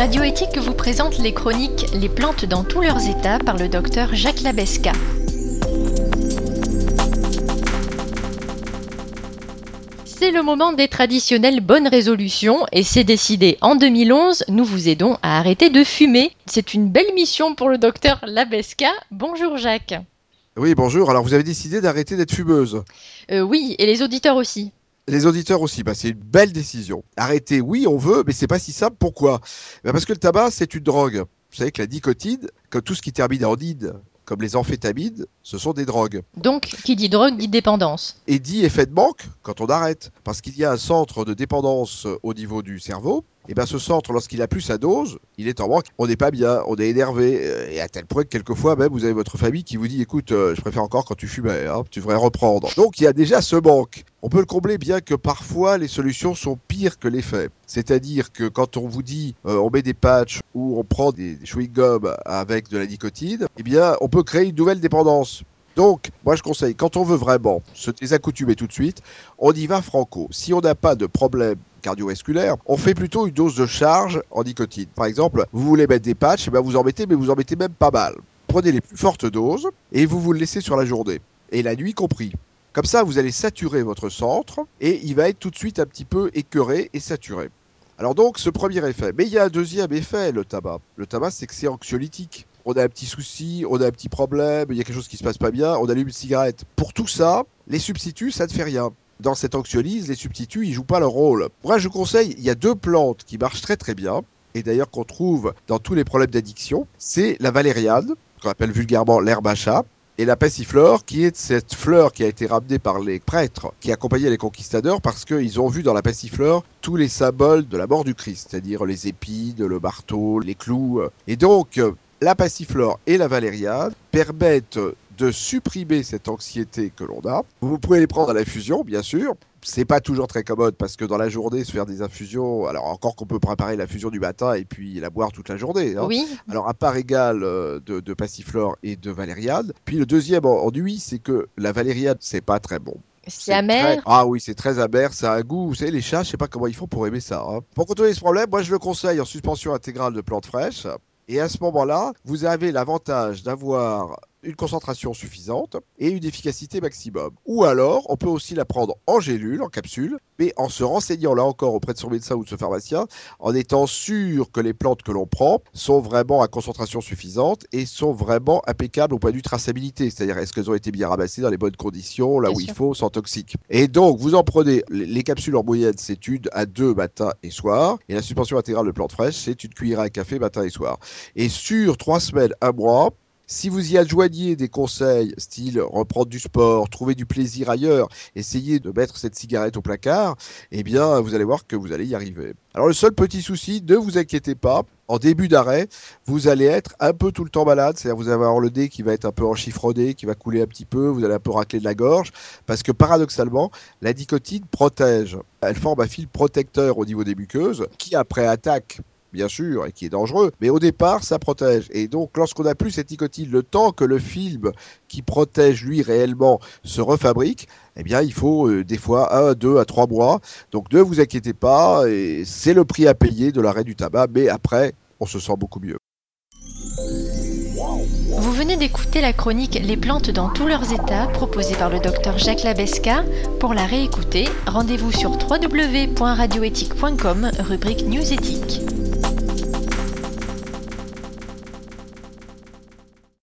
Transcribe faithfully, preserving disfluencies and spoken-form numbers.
Radio Éthique vous présente les chroniques Les plantes dans tous leurs états par le docteur Jacques Labesca. C'est le moment des traditionnelles bonnes résolutions et c'est décidé. En deux mille onze, nous vous aidons à arrêter de fumer. C'est une belle mission pour le docteur Labesca. Bonjour Jacques. Oui, bonjour. Alors vous avez décidé d'arrêter d'être fumeuse. Euh, oui, et les auditeurs aussi. Les auditeurs aussi, bah, c'est une belle décision. Arrêter, oui, on veut, mais c'est pas si simple. Pourquoi ? Bah, parce que le tabac, c'est une drogue. Vous savez que la nicotine, comme tout ce qui termine en ide, comme les amphétamines, ce sont des drogues. Donc, qui dit drogue dit dépendance. Et dit effet de manque quand on arrête. Parce qu'il y a un centre de dépendance au niveau du cerveau. Et bien ce centre, lorsqu'il a plus sa dose, il est en manque. On n'est pas bien, on est énervé. Et à tel point que quelquefois, même, vous avez votre famille qui vous dit « Écoute, euh, je préfère encore quand tu fumais, hein, tu devrais reprendre. » Donc il y a déjà ce manque. On peut le combler bien que parfois les solutions sont pires que l'effet. C'est-à-dire que quand on vous dit euh, on met des patchs ou on prend des, des chewing-gums avec de la nicotine, eh bien on peut créer une nouvelle dépendance. Donc, moi je conseille, quand on veut vraiment se désaccoutumer tout de suite, on y va franco. Si on n'a pas de problème cardiovasculaire, on fait plutôt une dose de charge en nicotine. Par exemple, vous voulez mettre des patchs, et bien vous en mettez, mais vous en mettez même pas mal. Prenez les plus fortes doses et vous vous le laissez sur la journée, et la nuit compris. Comme ça, vous allez saturer votre centre et il va être tout de suite un petit peu écœuré et saturé. Alors donc, ce premier effet. Mais il y a un deuxième effet, le tabac. Le tabac, c'est que c'est anxiolytique. On a un petit souci, on a un petit problème, il y a quelque chose qui se passe pas bien, on allume une cigarette. Pour tout ça, les substituts, ça ne fait rien. Dans cette anxiolyse, les substituts, ils jouent pas leur rôle. Moi, je vous conseille, il y a deux plantes qui marchent très très bien, et d'ailleurs qu'on trouve dans tous les problèmes d'addiction. C'est la valériane, qu'on appelle vulgairement l'herbe à chat, et la passiflore, qui est cette fleur qui a été ramenée par les prêtres qui accompagnaient les conquistadors parce qu'ils ont vu dans la passiflore tous les symboles de la mort du Christ, c'est-à-dire les épines, le marteau, les clous. Et donc, la passiflore et la valériane permettent de supprimer cette anxiété que l'on a. Vous pouvez les prendre à l'infusion, bien sûr. C'est pas toujours très commode parce que dans la journée, se faire des infusions, alors encore qu'on peut préparer l'infusion du matin et puis la boire toute la journée. Hein. Oui. Alors à part égale de, de passiflore et de valériane. Puis le deuxième ennui, c'est que la valériane, c'est pas très bon. C'est, c'est amer. Très... Ah oui, c'est très amer, ça a un goût. Vous savez, les chats, je sais pas comment ils font pour aimer ça. Hein. Pour contrôler ce problème, moi je le conseille en suspension intégrale de plantes fraîches. Et à ce moment-là, vous avez l'avantage d'avoir une concentration suffisante et une efficacité maximum. Ou alors, on peut aussi la prendre en gélule, en capsule, mais en se renseignant là encore auprès de son médecin ou de son pharmacien, en étant sûr que les plantes que l'on prend sont vraiment à concentration suffisante et sont vraiment impeccables au point de vue traçabilité. C'est-à-dire, est-ce qu'elles ont été bien ramassées dans les bonnes conditions, là Bien où sûr. il faut, sans toxiques. Et donc, vous en prenez, les capsules en moyenne, c'est une à deux matin et soir, et la suspension intégrale de plantes fraîches, c'est une cuillère à café matin et soir. Et sur trois semaines, un mois, si vous y adjoignez des conseils, style reprendre du sport, trouver du plaisir ailleurs, essayez de mettre cette cigarette au placard, eh bien, vous allez voir que vous allez y arriver. Alors, le seul petit souci, ne vous inquiétez pas, en début d'arrêt, vous allez être un peu tout le temps malade, c'est-à-dire vous allez avoir le nez qui va être un peu enchiffronné, qui va couler un petit peu, vous allez un peu racler de la gorge, parce que paradoxalement, la nicotine protège. Elle forme un fil protecteur au niveau des muqueuses, qui après attaque, bien sûr, et qui est dangereux, mais au départ, ça protège. Et donc, lorsqu'on n'a plus cette nicotine, le temps que le film qui protège, lui, réellement, se refabrique, eh bien, il faut euh, des fois un, deux à trois mois. Donc, ne vous inquiétez pas, et c'est le prix à payer de l'arrêt du tabac, mais après, on se sent beaucoup mieux. Vous venez d'écouter la chronique Les plantes dans tous leurs états, proposée par le docteur Jacques Labesca. Pour la réécouter, rendez-vous sur w w w point radio éthique point com, rubrique News Éthique.